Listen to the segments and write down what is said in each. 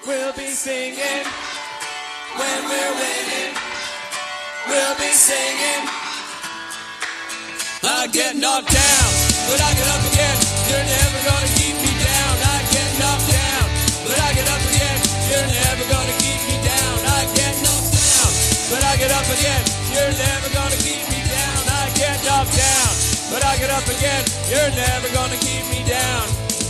We'll be singing when we're winning. We'll be singing. I get knocked down, but I get up again. You're never gonna keep me down. I get knocked down, but I get up again. You're never gonna keep me down. I get knocked down, but I get up again. You're never gonna keep me down. I get knocked down, but I get up again. You're never gonna keep me down.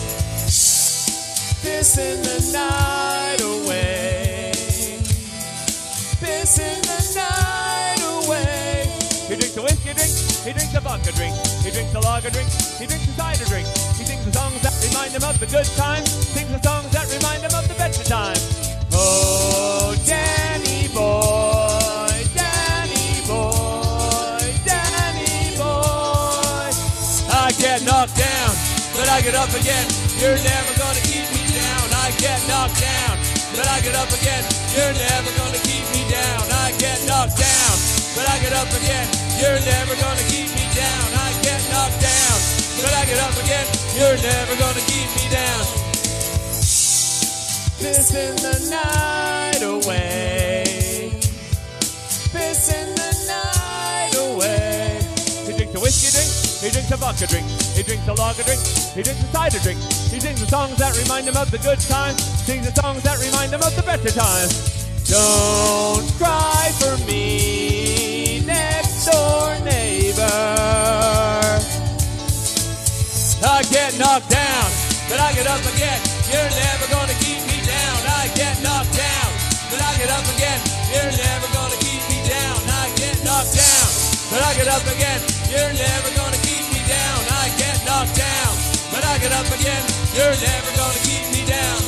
Pissing the night away. Pissing the night away. He drinks a whiskey drink, he drinks a vodka drink, he drinks a lager drink, he drinks a cider drink. He sings the songs that remind him of the good times, sings the songs that remind him of the better times. Oh, Danny boy, Danny boy, Danny boy. I get knocked down, but I get up again. You're never gonna keep me down. I get knocked down, but I get up again. You're never gonna keep me down. I get knocked down, but I get up again. You're never gonna keep me down. I get knocked down, but I get up again. You're never gonna keep me down. Pissing the night away. Pissing the night away. He drinks a whiskey drink, he drinks a vodka drink, he drinks a lager drink, he drinks a cider drink. He sings the songs that remind him of the good times, sings the songs that remind him of the better times. Don't cry for me, next door neighbor. I get knocked down, but I get up again. You're never gonna keep me down. I get knocked down, but I get up again. You're never gonna keep me down. I get knocked down, but I get up again. You're never gonna keep me down. I get knocked down, but I get up again. You're never gonna keep me down.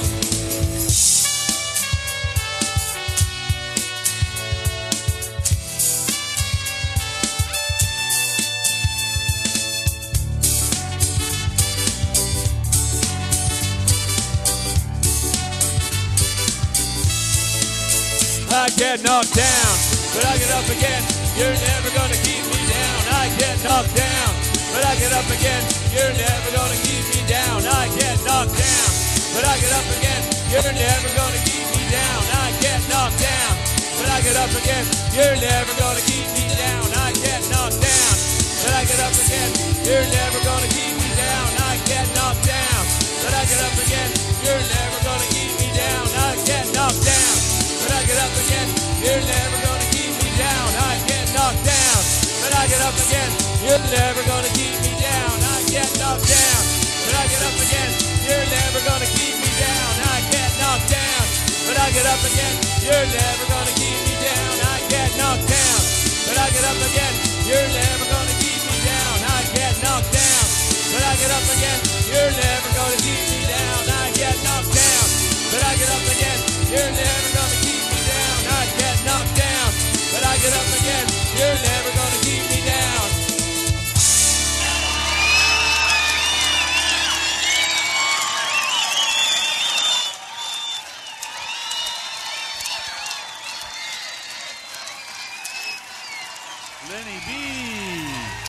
I get knocked down, but I get up again. You're never gonna keep me down. I get knocked down, but I get up again. You're never gonna keep me down. I get knocked down, but I get up again. You're never gonna keep me down. I get knocked down, but I get up again. You're never gonna keep me down. I get knocked down, but I get up again. You're never gonna keep me down. I get knocked down, but I get up again. You're never gonna keep me down. I get knocked down, but I get up again. You're never gonna keep me down. I get knocked down, but I get up again. You're never gonna keep me down. I get knocked down, but I get up again. You're never gonna keep me down. I get knocked down, but I get up again. You're never gonna keep me down. I get knocked down, but I get up again. You're never gonna keep me down. I get knocked down, but I get up again. You're never gonna keep me